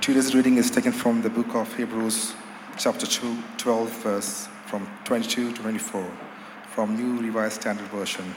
Today's reading is taken from the book of Hebrews, chapter 12, verse from 22 to 24, from New Revised Standard Version.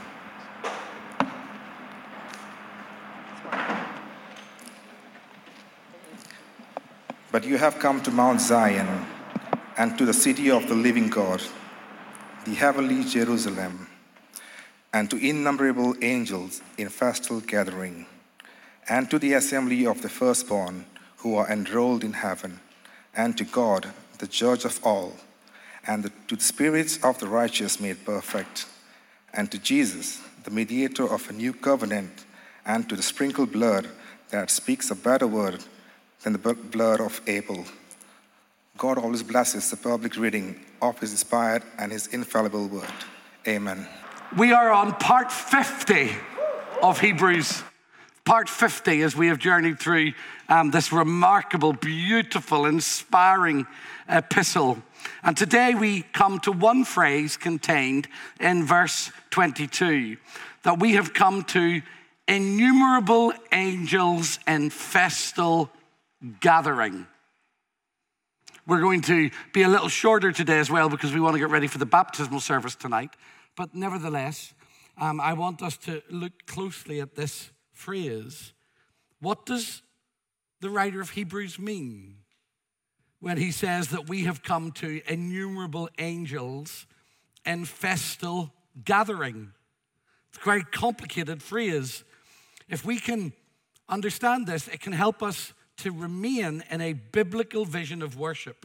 But you have come to Mount Zion, and to the city of the living God, the heavenly Jerusalem, and to innumerable angels in festal gathering, and to the assembly of the firstborn who are enrolled in heaven, and to God, the judge of all, and to the spirits of the righteous made perfect, and to Jesus, the mediator of a new covenant, and to the sprinkled blood that speaks a better word than the blood of Abel. God always blesses the public reading of his inspired and his infallible word. Amen. We are on part 50 of Hebrews. Part 50 as we have journeyed through this remarkable, beautiful, inspiring epistle. And today we come to one phrase contained in verse 22, that we have come to innumerable angels in festal gathering. We're going to be a little shorter today as well because we want to get ready for the baptismal service tonight. But nevertheless, I want us to look closely at this phrase. What does the writer of Hebrews mean when he says that we have come to innumerable angels in festal gathering? It's a very complicated phrase. If we can understand this, it can help us to remain in a biblical vision of worship.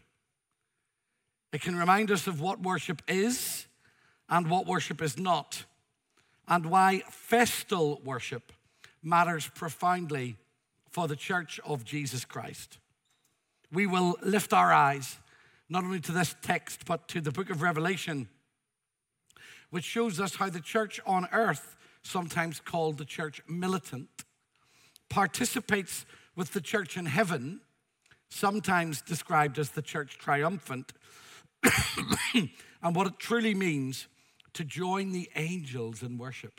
It can remind us of what worship is and what worship is not, and why festal worship matters profoundly for the church of Jesus Christ. We will lift our eyes not only to this text, but to the book of Revelation, which shows us how the church on earth, sometimes called the church militant, participates with the church in heaven, sometimes described as the church triumphant, and what it truly means to join the angels in worship.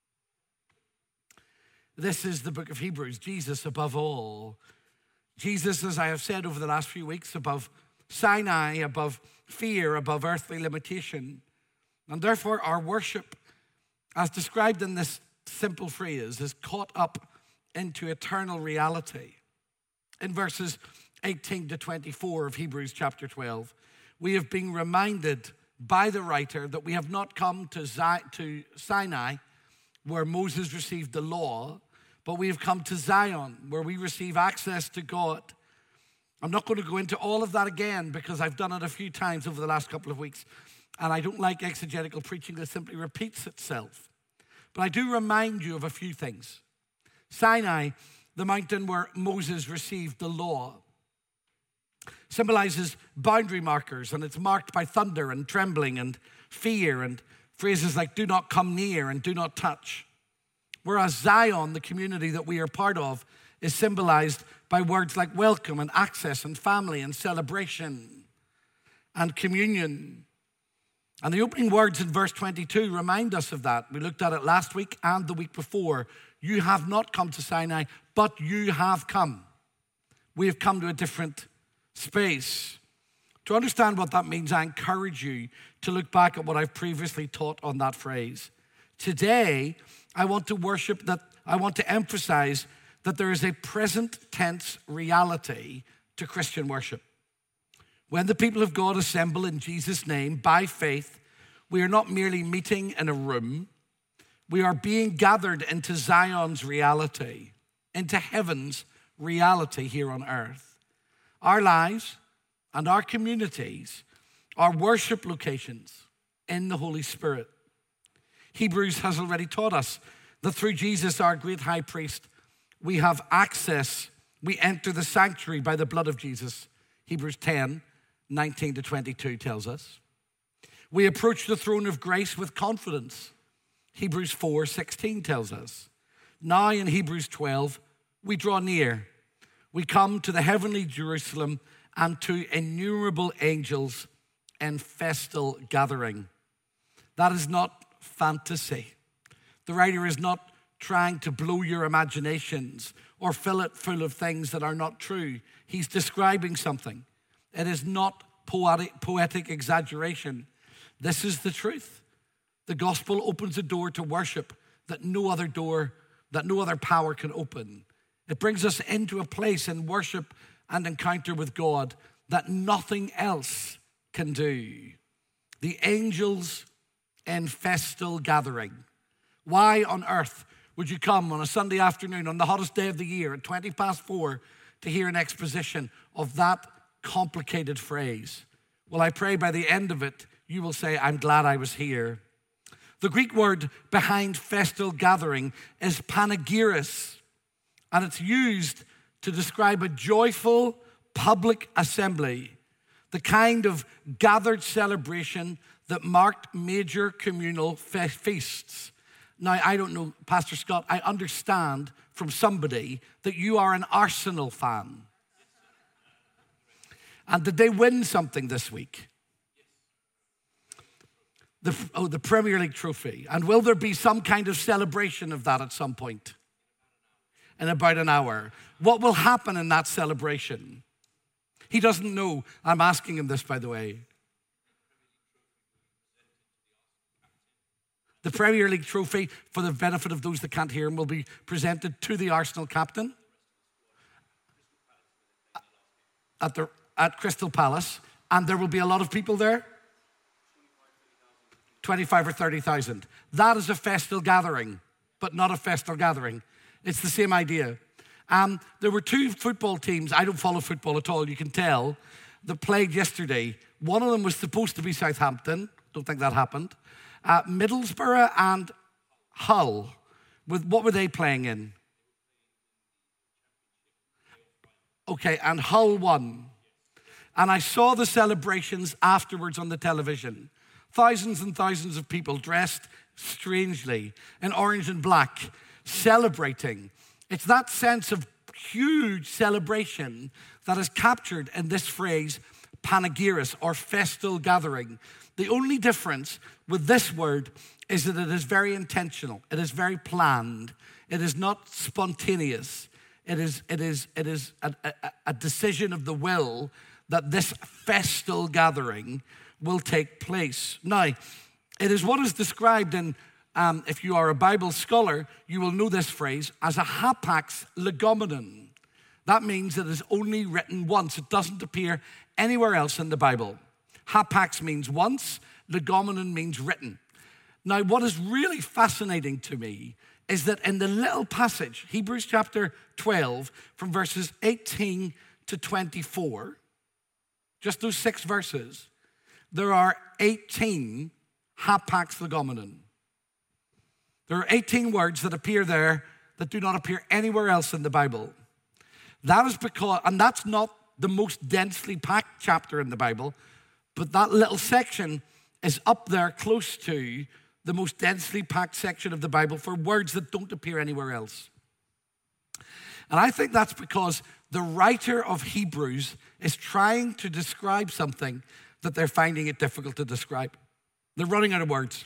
This is the book of Hebrews, Jesus above all. Jesus, as I have said over the last few weeks, above Sinai, above fear, above earthly limitation. And therefore our worship, as described in this simple phrase, is caught up into eternal reality. In verses 18 to 24 of Hebrews chapter 12, we have been reminded by the writer that we have not come to Sinai, where Moses received the law, but we have come to Zion, where we receive access to God. I'm not going to go into all of that again because I've done it a few times over the last couple of weeks, and I don't like exegetical preaching that simply repeats itself. But I do remind you of a few things. Sinai, the mountain where Moses received the law, symbolizes boundary markers, and it's marked by thunder and trembling and fear and phrases like do not come near and do not touch. Whereas Zion, the community that we are part of, is symbolized by words like welcome and access and family and celebration and communion. And the opening words in verse 22 remind us of that. We looked at it last week and the week before. You have not come to Sinai, but you have come. We have come to a different space. To understand what that means, I encourage you to look back at what I've previously taught on that phrase. Today, I want to emphasize that there is a present tense reality to Christian worship. When the people of God assemble in Jesus' name by faith, we are not merely meeting in a room. We are being gathered into Zion's reality, into heaven's reality here on earth. Our lives and our communities are worship locations in the Holy Spirit. Hebrews has already taught us that through Jesus, our great high priest, we have access. We enter the sanctuary by the blood of Jesus. Hebrews 10, 19 to 22 tells us. We approach the throne of grace with confidence. Hebrews 4, 16 tells us. Now in Hebrews 12, we draw near. We come to the heavenly Jerusalem and to innumerable angels in festal gathering. That is not fantasy. The writer is not trying to blow your imaginations or fill it full of things that are not true. He's describing something. It is not poetic exaggeration. This is the truth. The gospel opens a door to worship that no other power can open. It brings us into a place in worship and encounter with God that nothing else can do. The angels in festal gathering. Why on earth would you come on a Sunday afternoon on the hottest day of the year at 4:20 to hear an exposition of that complicated phrase? Well, I pray by the end of it, you will say, I'm glad I was here. The Greek word behind festal gathering is panegyris, and it's used to describe a joyful public assembly, the kind of gathered celebration that marked major communal feasts. Now, I don't know, Pastor Scott, I understand from somebody that you are an Arsenal fan. And did they win something this week? The Premier League trophy. And will there be some kind of celebration of that at some point? In about an hour. What will happen in that celebration? He doesn't know. I'm asking him this, by the way. The Premier League trophy, for the benefit of those that can't hear him, will be presented to the Arsenal captain at Crystal Palace. And there will be a lot of people there. 25 or 30,000. That is a festal gathering, but not a festal gathering. It's the same idea. There were two football teams, I don't follow football at all, you can tell, that played yesterday. One of them was supposed to be Southampton. Don't think that happened. Middlesbrough and Hull. What were they playing in? Okay, and Hull won. And I saw the celebrations afterwards on the television. Thousands and thousands of people dressed strangely in orange and black, celebrating. It's that sense of huge celebration that is captured in this phrase, panegyris, or festal gathering. The only difference with this word is that it is very intentional. It is very planned. It is not spontaneous. It is a decision of the will that this festal gathering will take place. Now, it is what is described in, if you are a Bible scholar, you will know this phrase as a hapax legomenon. That means it is only written once. It doesn't appear anywhere else in the Bible. Hapax means once, legomenon means written. Now, what is really fascinating to me is that in the little passage, Hebrews chapter 12, from verses 18 to 24, just those 6 verses, there are 18 hapax legomenon. There are 18 words that appear there that do not appear anywhere else in the Bible. That is because, and that's not the most densely packed chapter in the Bible, but that little section is up there close to the most densely packed section of the Bible for words that don't appear anywhere else. And I think that's because the writer of Hebrews is trying to describe something that they're finding it difficult to describe. They're running out of words.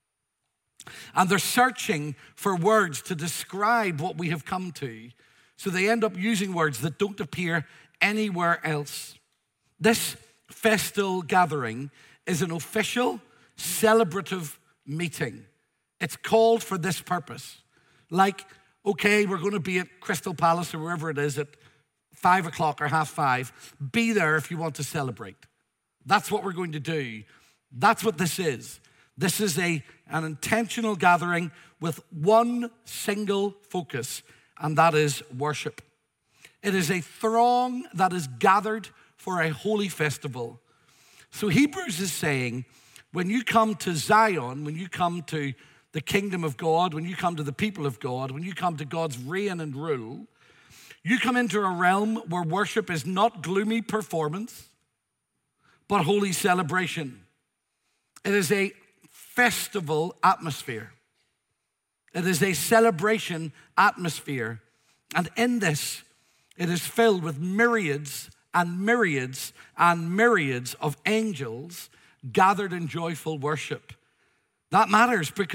And they're searching for words to describe what we have come to. So they end up using words that don't appear anywhere else. This festal gathering is an official, celebrative meeting. It's called for this purpose. Like, okay, we're going to be at Crystal Palace or wherever it is at 5 o'clock or 5:30. Be there if you want to celebrate. That's what we're going to do. That's what this is. This is an intentional gathering with one single focus, and that is worship. It is a throng that is gathered for a holy festival. So Hebrews is saying, when you come to Zion, when you come to the kingdom of God, when you come to the people of God, when you come to God's reign and rule, you come into a realm where worship is not gloomy performance, but holy celebration. It is a festival atmosphere. It is a celebration atmosphere. And in this, it is filled with myriads and myriads and myriads of angels gathered in joyful worship. That matters because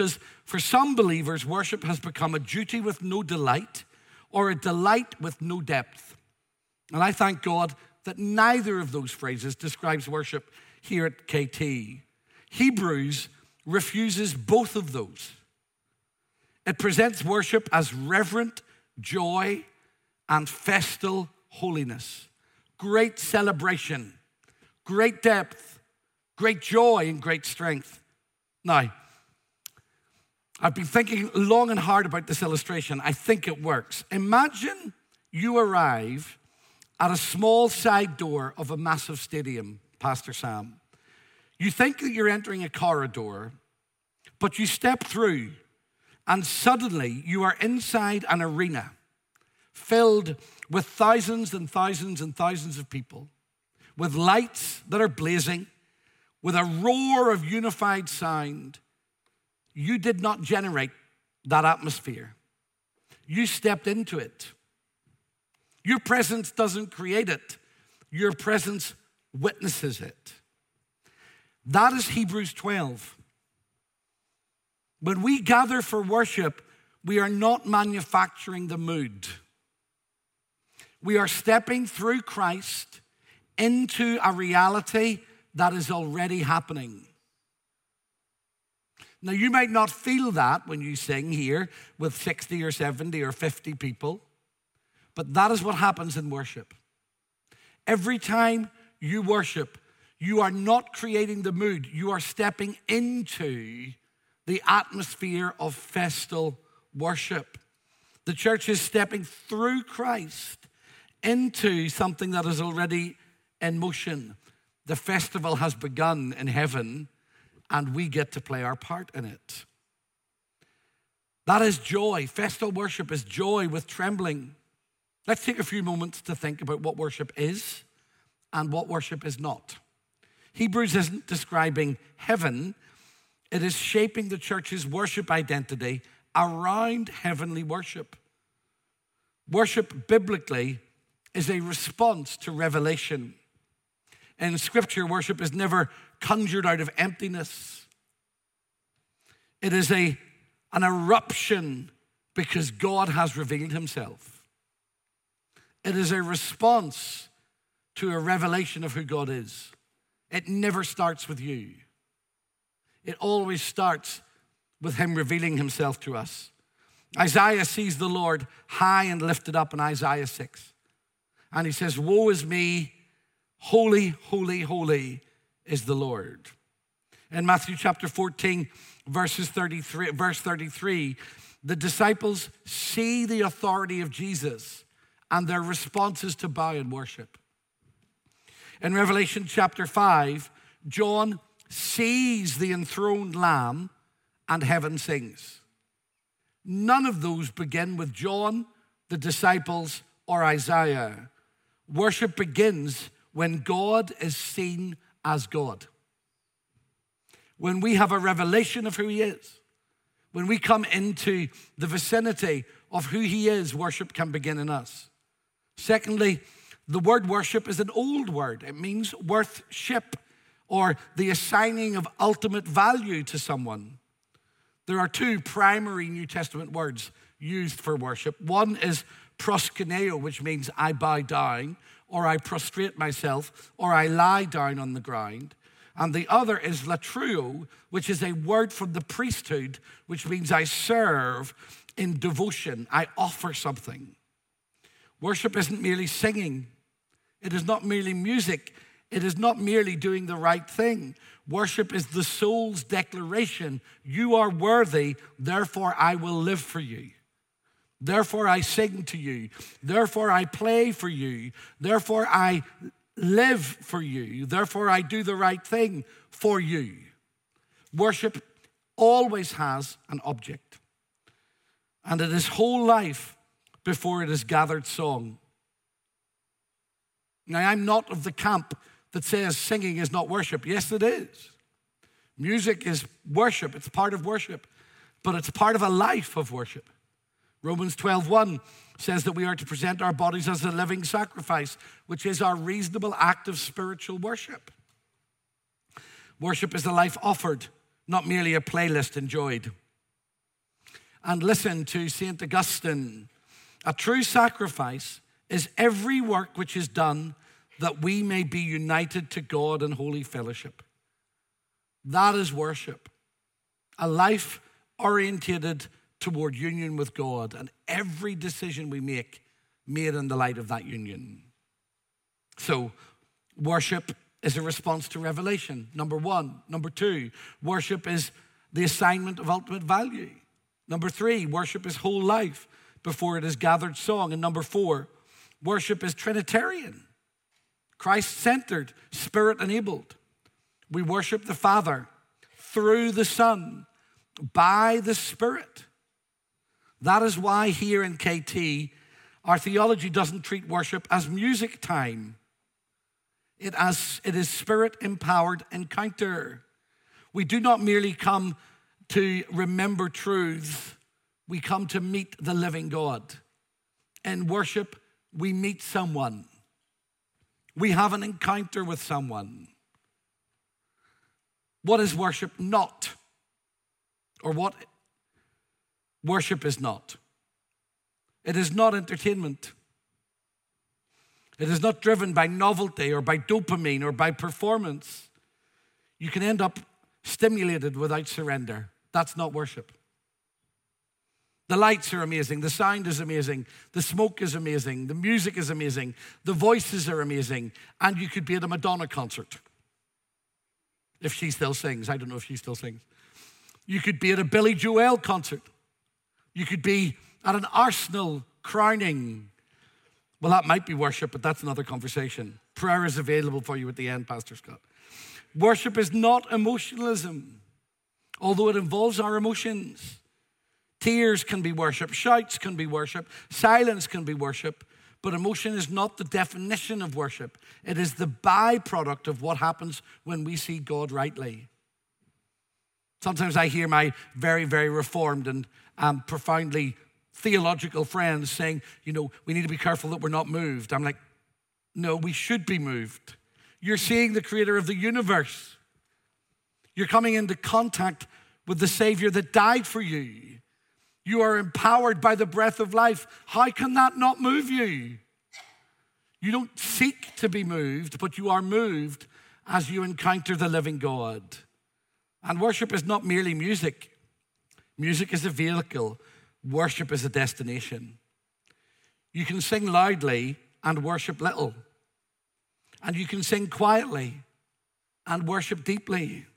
For some believers, worship has become a duty with no delight or a delight with no depth. And I thank God that neither of those phrases describes worship here at KT. Hebrews refuses both of those. It presents worship as reverent joy and festal holiness, great celebration, great depth, great joy, and great strength. Now, I've been thinking long and hard about this illustration. I think it works. Imagine you arrive at a small side door of a massive stadium, Pastor Sam. You think that you're entering a corridor, but you step through, and suddenly you are inside an arena filled with thousands and thousands and thousands of people, with lights that are blazing, with a roar of unified sound. You did not generate that atmosphere. You stepped into it. Your presence doesn't create it. Your presence witnesses it. That is Hebrews 12. When we gather for worship, we are not manufacturing the mood. We are stepping through Christ into a reality that is already happening. Now, you might not feel that when you sing here with 60 or 70 or 50 people, but that is what happens in worship. Every time you worship, you are not creating the mood. You are stepping into the atmosphere of festal worship. The church is stepping through Christ into something that is already in motion. The festival has begun in heaven, and we get to play our part in it. That is joy. Festal worship is joy with trembling. Let's take a few moments to think about what worship is and what worship is not. Hebrews isn't describing heaven. It is shaping the church's worship identity around heavenly worship. Worship biblically is a response to revelation. In Scripture, worship is never conjured out of emptiness. It is an eruption because God has revealed himself. It is a response to a revelation of who God is. It never starts with you. It always starts with him revealing himself to us. Isaiah sees the Lord high and lifted up in Isaiah 6. And he says, "Woe is me, holy, holy, holy is the Lord." In Matthew chapter 14, verse 33, the disciples see the authority of Jesus and their response is to bow and worship. In Revelation chapter 5, John sees the enthroned Lamb and heaven sings. None of those begin with John, the disciples, or Isaiah. Worship begins when God is seen as God. When we have a revelation of who he is, when we come into the vicinity of who he is, worship can begin in us. Secondly, the word worship is an old word. It means worth-ship, or the assigning of ultimate value to someone. There are two primary New Testament words used for worship. One is proskuneo, which means I bow down, or I prostrate myself, or I lie down on the ground. And the other is latruo, which is a word from the priesthood, which means I serve in devotion. I offer something. Worship isn't merely singing. It is not merely music. It is not merely doing the right thing. Worship is the soul's declaration. You are worthy, therefore I will live for you. Therefore I sing to you. Therefore I play for you. Therefore I live for you. Therefore I do the right thing for you. Worship always has an object. And it is whole life before it is gathered song. Now, I'm not of the camp that says singing is not worship. Yes, it is. Music is worship. It's part of worship. But it's part of a life of worship. Romans 12:1 says that we are to present our bodies as a living sacrifice, which is our reasonable act of spiritual worship. Worship is a life offered, not merely a playlist enjoyed. and listen to St. Augustine. A true sacrifice is every work which is done that we may be united to God in holy fellowship. That is worship. A life orientated toward union with God, and every decision we make made in the light of that union. So, worship is a response to revelation, number one. Number two, worship is the assignment of ultimate value. Number three, worship is whole life before it is gathered song. And number four, worship is Trinitarian, Christ-centered, Spirit-enabled. We worship the Father through the Son, by the Spirit. That is why here in KT, our theology doesn't treat worship as music time. It is Spirit-empowered encounter. We do not merely come to remember truths. We come to meet the living God. In worship, we meet someone. We have an encounter with someone. What is worship not? Or what worship is not? It is not entertainment. It is not driven by novelty or by dopamine or by performance. You can end up stimulated without surrender. That's not worship. The lights are amazing. The sound is amazing. The smoke is amazing. The music is amazing. The voices are amazing. And you could be at a Madonna concert. If she still sings. I don't know if she still sings. You could be at a Billy Joel concert. You could be at an Arsenal crowning. Well, that might be worship, but that's another conversation. Prayer is available for you at the end, Pastor Scott. Worship is not emotionalism, although it involves our emotions. Tears can be worship, shouts can be worship, silence can be worship, but emotion is not the definition of worship. It is the byproduct of what happens when we see God rightly. Sometimes I hear my very, very reformed and profoundly theological friends saying, we need to be careful that we're not moved. I'm like, no, we should be moved. You're seeing the creator of the universe. You're coming into contact with the Savior that died for you. You are empowered by the breath of life. How can that not move you? You don't seek to be moved, but you are moved as you encounter the living God. And worship is not merely music. Music is a vehicle. Worship is a destination. You can sing loudly and worship little. And you can sing quietly and worship deeply.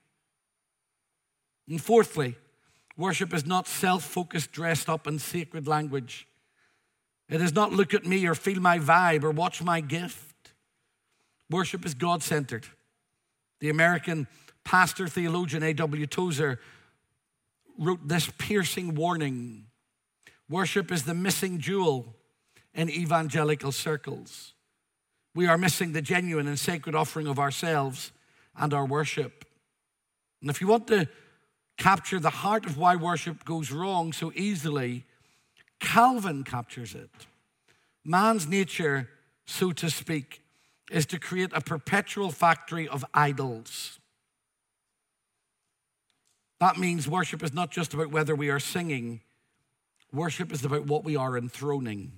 And fourthly, worship is not self-focused, dressed up in sacred language. It is not look at me or feel my vibe or watch my gift. Worship is God-centered. The American pastor theologian A.W. Tozer wrote this piercing warning. Worship is the missing jewel in evangelical circles. We are missing the genuine and sacred offering of ourselves and our worship. And if you want to capture the heart of why worship goes wrong so easily, Calvin captures it. Man's nature, so to speak, is to create a perpetual factory of idols. That means worship is not just about whether we are singing. Worship is about what we are enthroning.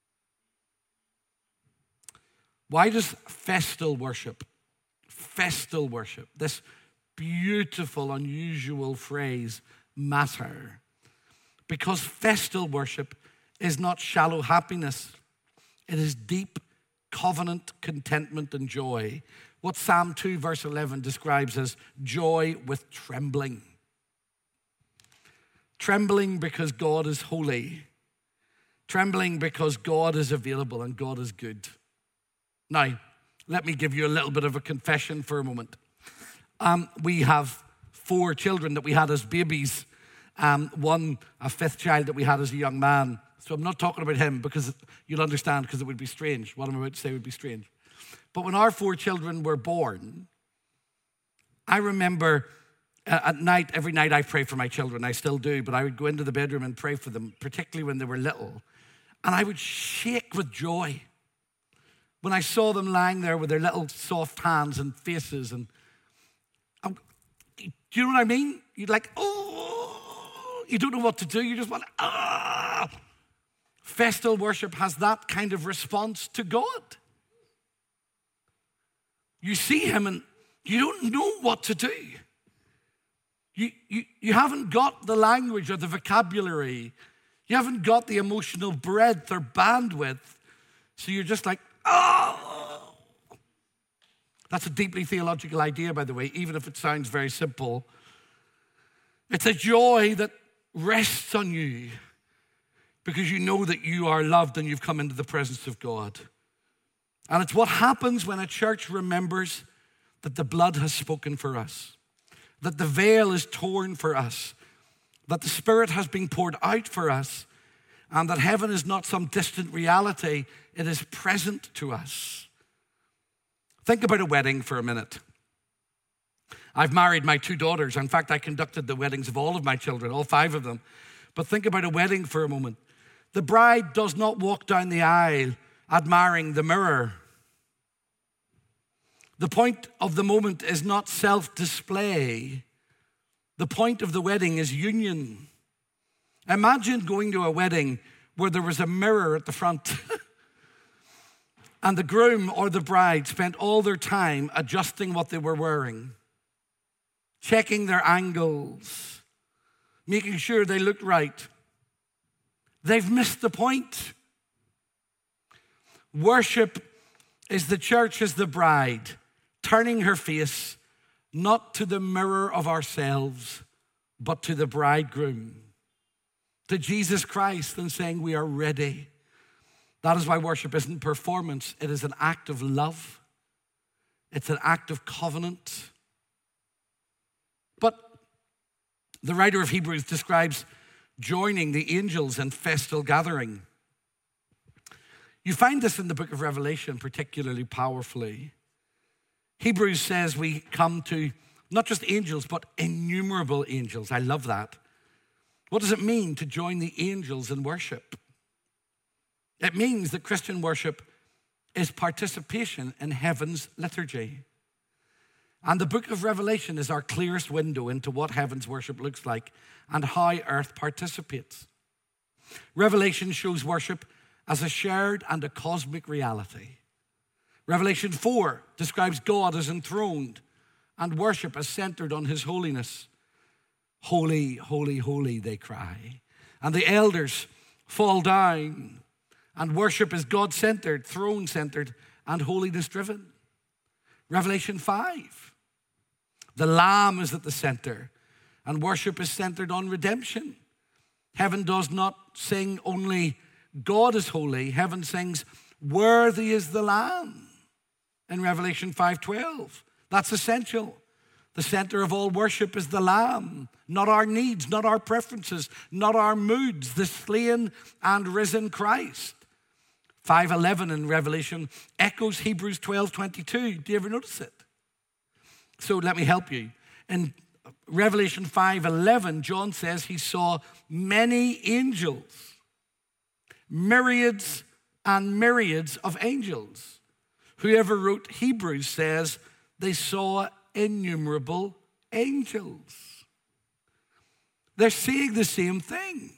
Why does festal worship, this beautiful, unusual phrase, matter? Because festal worship is not shallow happiness. It is deep covenant contentment and joy. What Psalm 2 verse 11 describes as joy with trembling. Trembling because God is holy. Trembling because God is available and God is good. Now, let me give you a little bit of a confession for a moment. We have 4 children that we had as babies. One, a 5th child that we had as a young man. So I'm not talking about him because you'll understand, because it would be strange. What I'm about to say would be strange. But when our 4 children were born, I remember at night, every night I pray for my children. I still do, but I would go into the bedroom and pray for them, particularly when they were little. And I would shake with joy when I saw them lying there with their little soft hands and faces. And do you know what I mean? You'd like, oh, You don't know what to do. You just want, ah. Festal worship has that kind of response to God. You see him and you don't know what to do. You haven't got the language or the vocabulary. You haven't got the emotional breadth or bandwidth. So you're just like, oh. That's a deeply theological idea, by the way, even if it sounds very simple. It's a joy that rests on you because you know that you are loved and you've come into the presence of God. And it's what happens when a church remembers that the blood has spoken for us, that the veil is torn for us, that the Spirit has been poured out for us, and that heaven is not some distant reality, it is present to us. Think about a wedding for a minute. I've married my 2 daughters. In fact, I conducted the weddings of all of my children, all 5 of them. But think about a wedding for a moment. The bride does not walk down the aisle admiring the mirror. The point of the moment is not self-display. The point of the wedding is union. Imagine going to a wedding where there was a mirror at the front and the groom or the bride spent all their time adjusting what they were wearing, checking their angles, making sure they looked right. They've missed the point. Worship is the church as the bride, turning her face not to the mirror of ourselves, but to the bridegroom, to Jesus Christ, and saying we are ready. That is why worship isn't performance. It is an act of love. It's an act of covenant. But the writer of Hebrews describes joining the angels in festal gathering. You find this in the book of Revelation particularly powerfully. Hebrews says we come to not just angels, but innumerable angels. I love that. What does it mean to join the angels in worship? It means that Christian worship is participation in heaven's liturgy. And the book of Revelation is our clearest window into what heaven's worship looks like and how earth participates. Revelation shows worship as a shared and a cosmic reality. Revelation 4 describes God as enthroned and worship as centered on his holiness. Holy, holy, holy, they cry. And the elders fall down, and worship is God-centered, throne-centered, and holiness-driven. Revelation 5, the Lamb is at the center, and worship is centered on redemption. Heaven does not sing only God is holy. Heaven sings, worthy is the Lamb in Revelation 5:12. That's essential. The center of all worship is the Lamb, not our needs, not our preferences, not our moods, the slain and risen Christ. 5:11 in Revelation echoes Hebrews 12:22. Do you ever notice it? So let me help you. In Revelation 5:11, John says he saw many angels, myriads and myriads of angels. Whoever wrote Hebrews says they saw innumerable angels. They're seeing the same thing.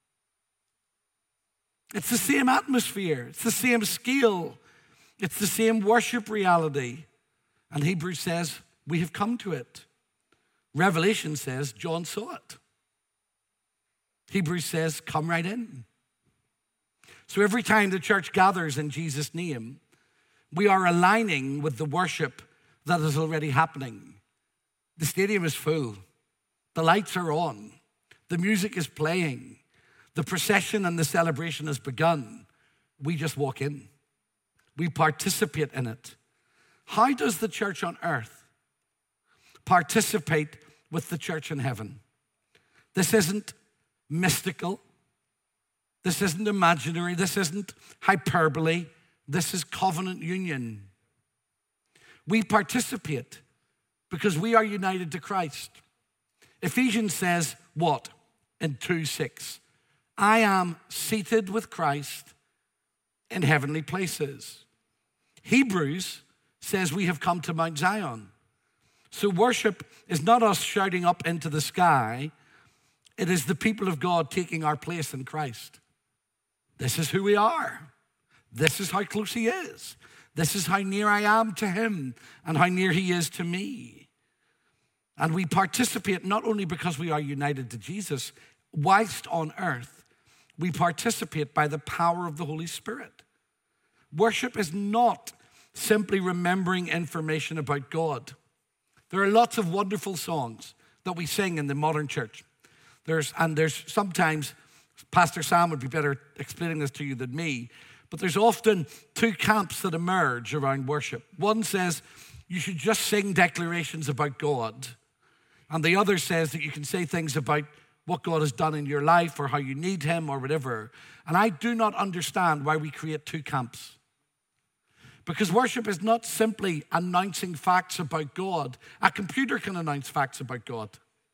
It's the same atmosphere. It's the same scale. It's the same worship reality. And Hebrews says we have come to it. Revelation says John saw it. Hebrews says come right in. So every time the church gathers in Jesus' name, we are aligning with the worship that is already happening. The stadium is full. The lights are on. The music is playing. The procession and the celebration has begun. We just walk in. We participate in it. How does the church on earth participate with the church in heaven? This isn't mystical. This isn't imaginary. This isn't hyperbole. This is covenant union. We participate because we are united to Christ. Ephesians says what? In 2:6. I am seated with Christ in heavenly places. Hebrews says we have come to Mount Zion. So worship is not us shouting up into the sky. It is the people of God taking our place in Christ. This is who we are. This is how close he is. This is how near I am to him and how near he is to me. And we participate not only because we are united to Jesus, whilst on earth, we participate by the power of the Holy Spirit. Worship is not simply remembering information about God. There are lots of wonderful songs that we sing in the modern church. There's sometimes, Pastor Sam would be better explaining this to you than me, but there's often two camps that emerge around worship. One says you should just sing declarations about God, and the other says that you can say things about what God has done in your life or how you need him or whatever. And I do not understand why we create two camps. Because worship is not simply announcing facts about God. A computer can announce facts about God.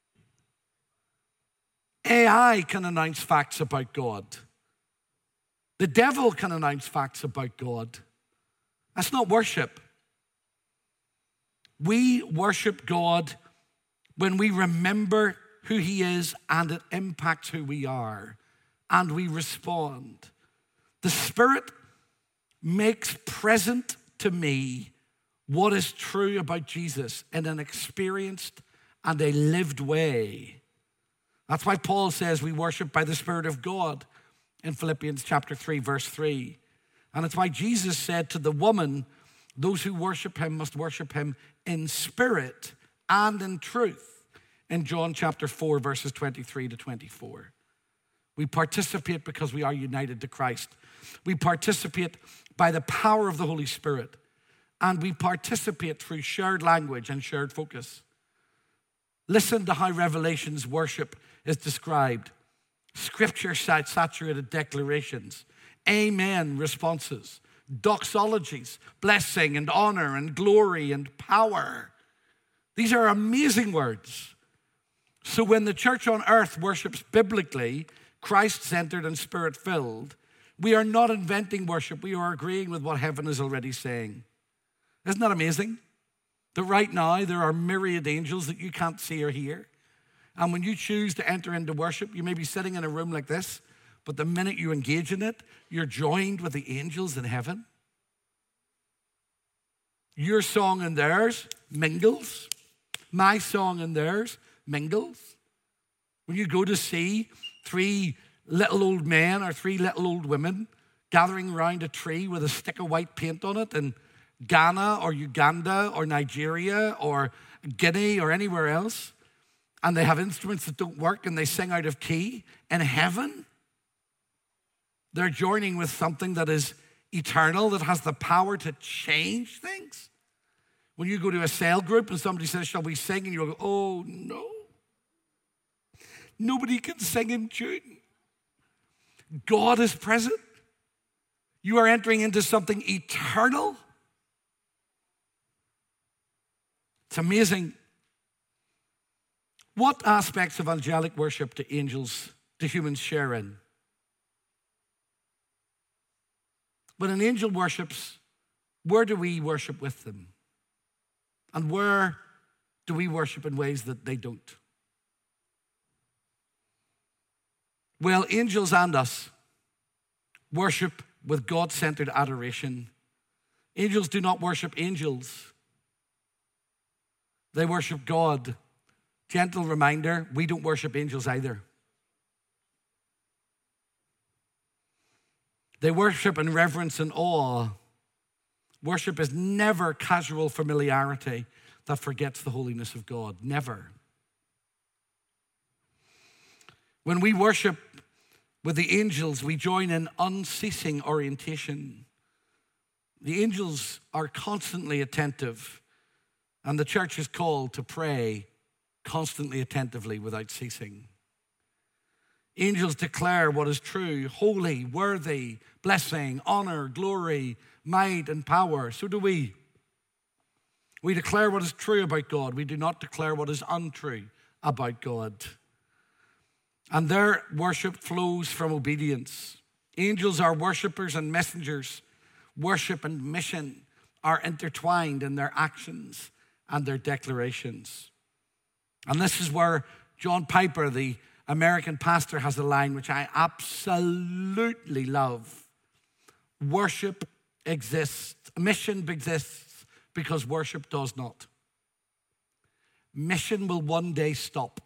AI can announce facts about God. The devil can announce facts about God. That's not worship. We worship God when we remember who he is and it impacts who we are and we respond. The Spirit makes present to me what is true about Jesus in an experienced and a lived way. That's why Paul says we worship by the Spirit of God in Philippians chapter 3, verse 3. And it's why Jesus said to the woman, those who worship him must worship him in spirit and in truth, in John chapter 4, verses 23 to 24. We participate because we are united to Christ. We participate by the power of the Holy Spirit, and we participate through shared language and shared focus. Listen to how Revelation's worship is described. Scripture-saturated declarations, amen responses, doxologies, blessing and honor and glory and power. These are amazing words. So when the church on earth worships biblically, Christ-centered and Spirit-filled, we are not inventing worship. We are agreeing with what heaven is already saying. Isn't that amazing? That right now there are myriad angels that you can't see or hear. And when you choose to enter into worship, you may be sitting in a room like this, but the minute you engage in it, you're joined with the angels in heaven. Your song and theirs mingles. My song and theirs mingles. When you go to see three little old men or three little old women gathering around a tree with a stick of white paint on it in Ghana or Uganda or Nigeria or Guinea or anywhere else, and they have instruments that don't work and they sing out of key, in heaven, they're joining with something that is eternal, that has the power to change things. When you go to a cell group and somebody says, shall we sing? And you'll go, oh no. Nobody can sing in tune. God is present. You are entering into something eternal. It's amazing. What aspects of angelic worship do humans share in? When an angel worships, where do we worship with them? And where do we worship in ways that they don't? Well, angels and us worship with God-centered adoration. Angels do not worship angels. They worship God. Gentle reminder, we don't worship angels either. They worship in reverence and awe. Worship is never casual familiarity that forgets the holiness of God. Never. When we worship with the angels, we join in unceasing orientation. The angels are constantly attentive, and the church is called to pray constantly attentively without ceasing. Angels declare what is true, holy, worthy, blessing, honor, glory, might, and power. So do we. We declare what is true about God. We do not declare what is untrue about God. And their worship flows from obedience. Angels are worshipers and messengers. Worship and mission are intertwined in their actions and their declarations. And this is where John Piper, the American pastor has a line which I absolutely love. Worship exists. Mission exists because worship does not. Mission will one day stop.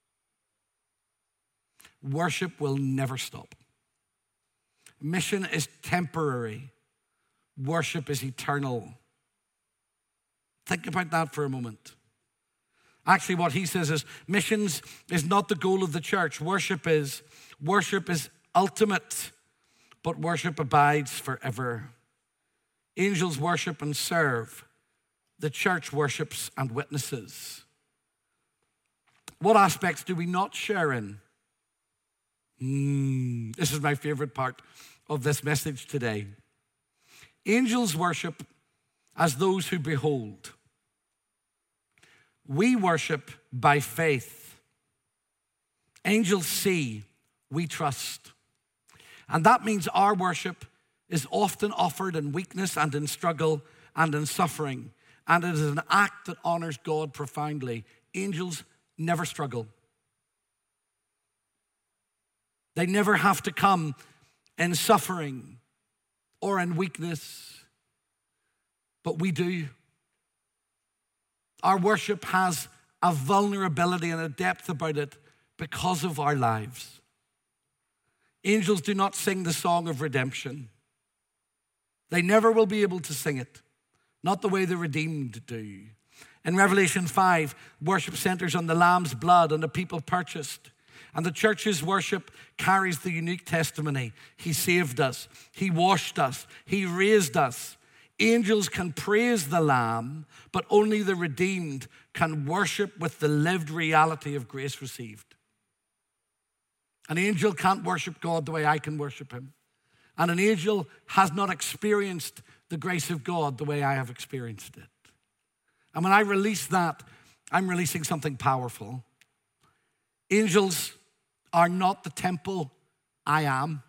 Worship will never stop. Mission is temporary. Worship is eternal. Think about that for a moment. Actually, what he says is missions is not the goal of the church. Worship is ultimate, but worship abides forever. Angels worship and serve. The church worships and witnesses. What aspects do we not share in? This is my favorite part of this message today. Angels worship as those who behold. We worship by faith. Angels see, we trust. And that means our worship is often offered in weakness and in struggle and in suffering. And it is an act that honors God profoundly. Angels never struggle. They never have to come in suffering or in weakness, but we do. Our worship has a vulnerability and a depth about it because of our lives. Angels do not sing the song of redemption. They never will be able to sing it, not the way the redeemed do. In Revelation 5, worship centers on the Lamb's blood and the people purchased. And the church's worship carries the unique testimony. He saved us. He washed us. He raised us. Angels can praise the Lamb, but only the redeemed can worship with the lived reality of grace received. An angel can't worship God the way I can worship him. And an angel has not experienced the grace of God the way I have experienced it. And when I release that, I'm releasing something powerful. Angels are not the temple I am.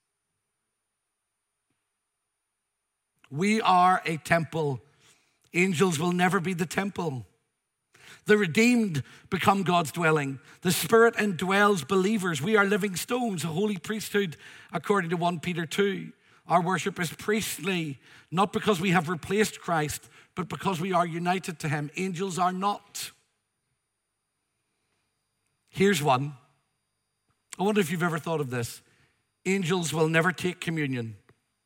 We are a temple. Angels will never be the temple. The redeemed become God's dwelling. The Spirit indwells believers. We are living stones, a holy priesthood, according to 1 Peter 2. Our worship is priestly, not because we have replaced Christ, but because we are united to him. Angels are not. Here's one. I wonder if you've ever thought of this. Angels will never take communion.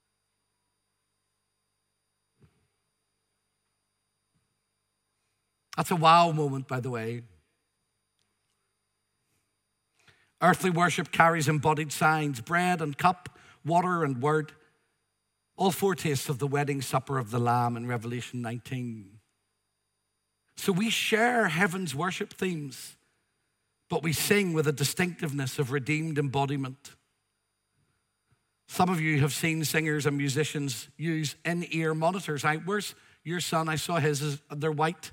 That's a wow moment, by the way. Earthly worship carries embodied signs, bread and cup, water and word. All foretastes of the wedding supper of the Lamb in Revelation 19. So we share heaven's worship themes, but we sing with a distinctiveness of redeemed embodiment. Some of you have seen singers and musicians use in-ear monitors. Where's your son? I saw his. They're white.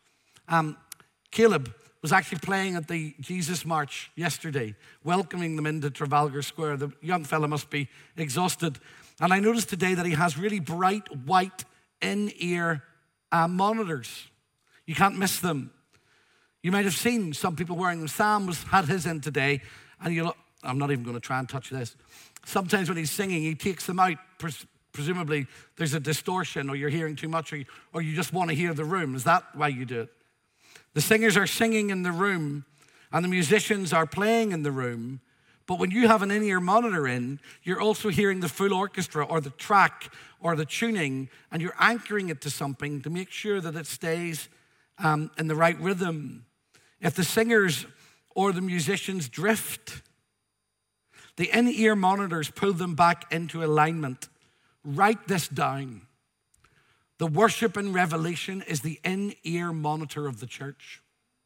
Caleb was actually playing at the Jesus March yesterday, welcoming them into Trafalgar Square. The young fella must be exhausted. And I noticed today that he has really bright white in-ear monitors. You can't miss them. You might have seen some people wearing them. Sam had his in today, and I'm not even going to try and touch this. Sometimes when he's singing, he takes them out. Presumably, there's a distortion, or you're hearing too much, or you just want to hear the room. Is that why you do it? The singers are singing in the room, and the musicians are playing in the room. But when you have an in-ear monitor in, you're also hearing the full orchestra or the track or the tuning, and you're anchoring it to something to make sure that it stays in the right rhythm. If the singers or the musicians drift, the in-ear monitors pull them back into alignment. Write this down. The worship in Revelation is the in-ear monitor of the church.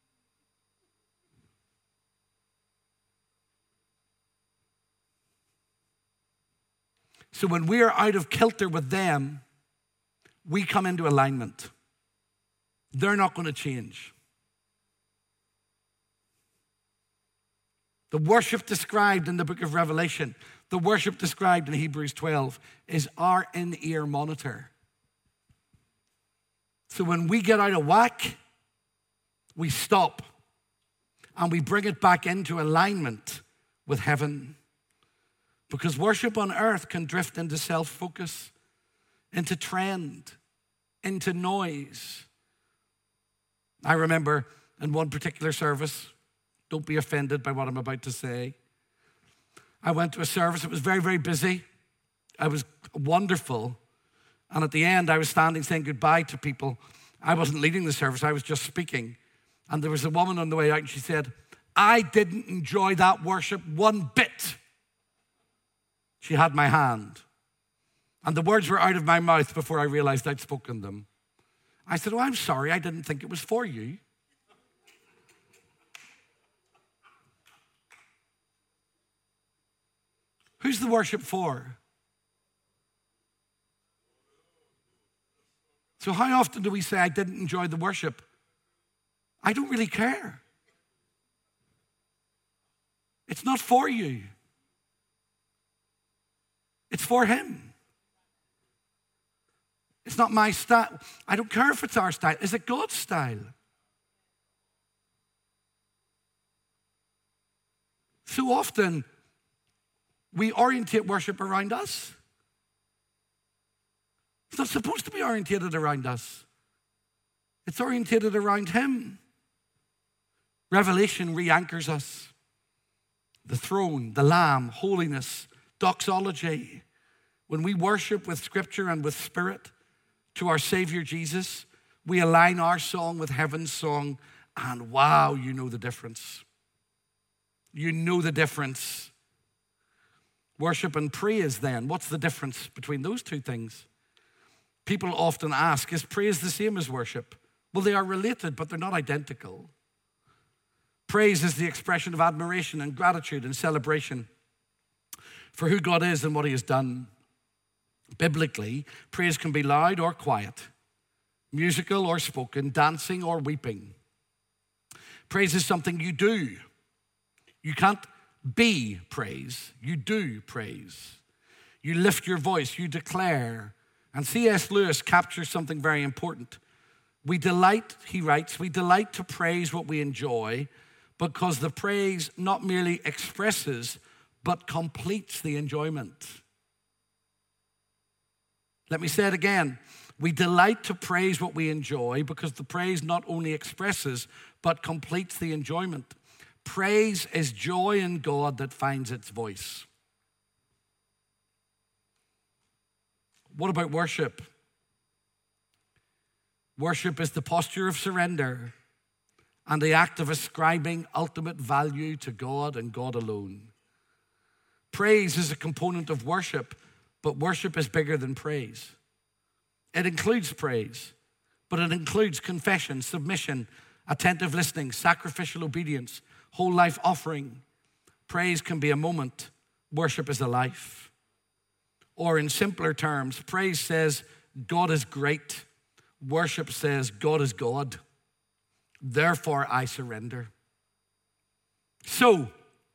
So when we are out of kilter with them, we come into alignment. They're not going to change. The worship described in the book of Revelation, the worship described in Hebrews 12 is our in-ear monitor. So when we get out of whack, we stop and we bring it back into alignment with heaven. Because worship on earth can drift into self-focus, into trend, into noise. I remember in one particular service, don't be offended by what I'm about to say. I went to a service, it was very, very busy. It was wonderful. And at the end, I was standing saying goodbye to people. I wasn't leading the service, I was just speaking. And there was a woman on the way out and she said, I didn't enjoy that worship one bit. She had my hand. And the words were out of my mouth before I realized I'd spoken them. I said, oh, I'm sorry, I didn't think it was for you. Who's the worship for? So how often do we say, I didn't enjoy the worship? I don't really care. It's not for you. It's for him. It's not my style. I don't care if it's our style. Is it God's style? So often, we orientate worship around us. It's not supposed to be orientated around us. It's orientated around him. Revelation re-anchors us. The throne, the Lamb, holiness, doxology. When we worship with Scripture and with Spirit to our Savior Jesus, we align our song with heaven's song, and wow, you know the difference. You know the difference. Worship and praise then, what's the difference between those two things? People often ask, is praise the same as worship? Well, they are related, but they're not identical. Praise is the expression of admiration and gratitude and celebration for who God is and what he has done. Biblically, praise can be loud or quiet, musical or spoken, dancing or weeping. Praise is something you do. You can't be praise, you do praise. You lift your voice, you declare. And C.S. Lewis captures something very important. We delight, he writes, we delight to praise what we enjoy because the praise not merely expresses, but completes the enjoyment. Let me say it again. We delight to praise what we enjoy because the praise not only expresses, but completes the enjoyment. Praise is joy in God that finds its voice. What about worship? Worship is the posture of surrender and the act of ascribing ultimate value to God and God alone. Praise is a component of worship, but worship is bigger than praise. It includes praise, but it includes confession, submission, attentive listening, sacrificial obedience, whole life offering. Praise can be a moment. Worship is a life. Or in simpler terms, praise says God is great. Worship says God is God. Therefore, I surrender. So,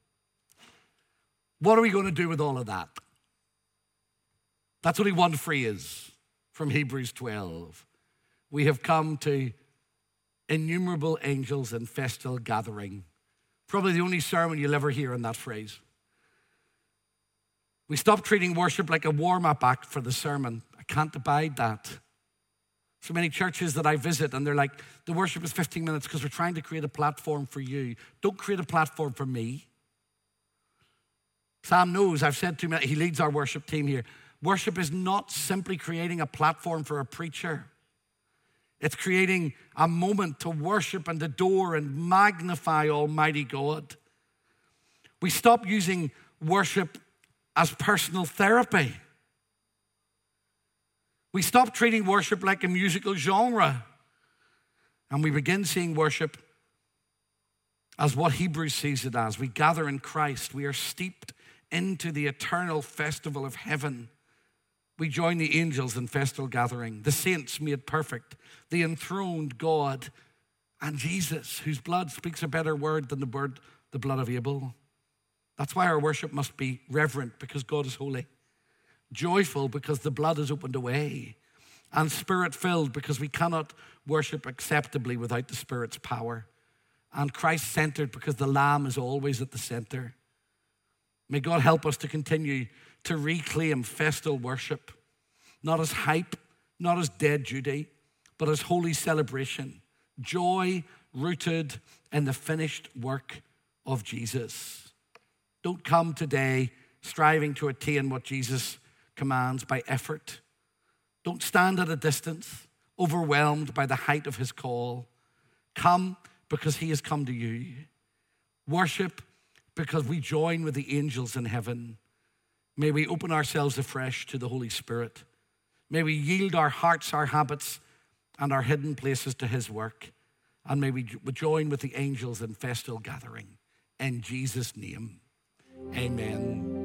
what are we going to do with all of that? That's only one phrase from Hebrews 12. We have come to innumerable angels in festal gathering. Probably the only sermon you'll ever hear in that phrase. We stop treating worship like a warm-up act for the sermon. I can't abide that. So many churches that I visit and they're like, the worship is 15 minutes because we're trying to create a platform for you. Don't create a platform for me. Sam knows, I've said to him, he leads our worship team here. Worship is not simply creating a platform for a preacher. It's creating a moment to worship and adore and magnify Almighty God. We stop using worship as personal therapy. We stop treating worship like a musical genre. And we begin seeing worship as what Hebrews sees it as. We gather in Christ. We are steeped into the eternal festival of heaven. We join the angels in festal gathering, the saints made perfect, the enthroned God, and Jesus, whose blood speaks a better word than the blood of Abel. That's why our worship must be reverent, because God is holy. Joyful, because the blood has opened a way. And Spirit-filled, because we cannot worship acceptably without the Spirit's power. and Christ-centered because the Lamb is always at the center. May God help us to continue to reclaim festal worship, not as hype, not as dead duty, but as holy celebration, joy rooted in the finished work of Jesus. Don't come today striving to attain what Jesus commands by effort. Don't stand at a distance, overwhelmed by the height of his call. Come because he has come to you. Worship because we join with the angels in heaven. May we open ourselves afresh to the Holy Spirit. May we yield our hearts, our habits, and our hidden places to his work. And may we join with the angels in festal gathering. In Jesus' name, amen.